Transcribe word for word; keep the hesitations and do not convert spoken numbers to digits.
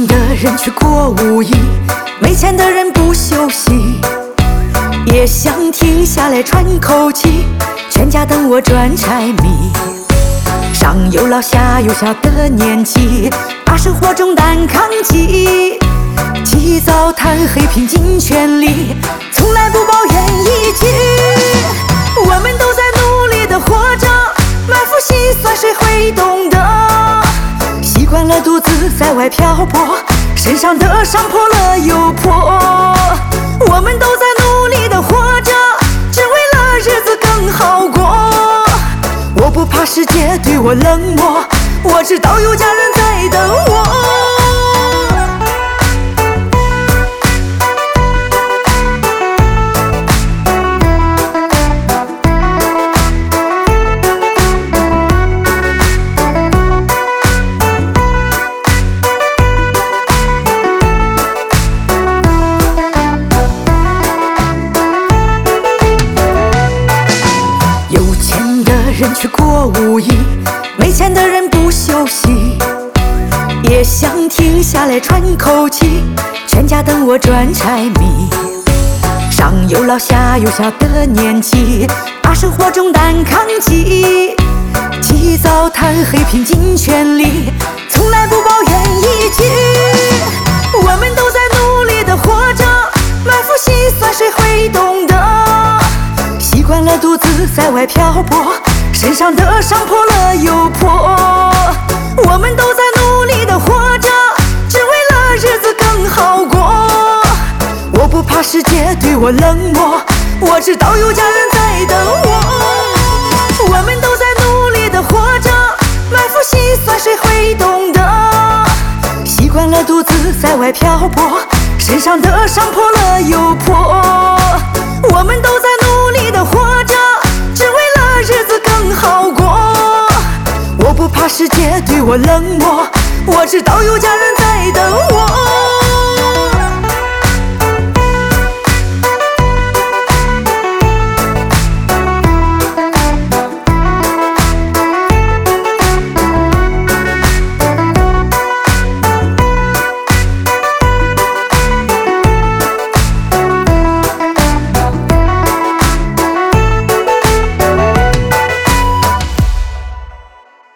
的人去过五一，没钱的人不休息，也想停下来喘口气，全家等我转柴米。上有老下有小的年纪，把生活重担扛起，起早贪黑拼尽全力，从来不抱怨一句。我们都在努力的活着，满腹心酸谁会懂得？习惯了独自在外漂泊，身上的伤破了又破。我们都在努力的活着，只为了日子更好过。我不怕世界对我冷漠，我知道有家人在等我。人去过五一，没钱的人不休息，也想停下来喘口气，全家等我转柴米。上有老下有小的年纪，把生活重担扛起，起早贪黑拼尽全力，从来不抱怨一句。我们都在努力的活着，满腹心酸谁会懂得？习惯了独自在外漂泊，身上的伤破了又破。我们都在努力的活着，只为了日子更好过。我不怕世界对我冷漠，我知道有家人在等我。我们都在努力的活着，满腹心酸谁会懂得？习惯了独自在外漂泊，身上的伤破了又破。我们都在努力的活着，只为了日子更好过。我不怕世界对我冷漠，我知道有家人在等我。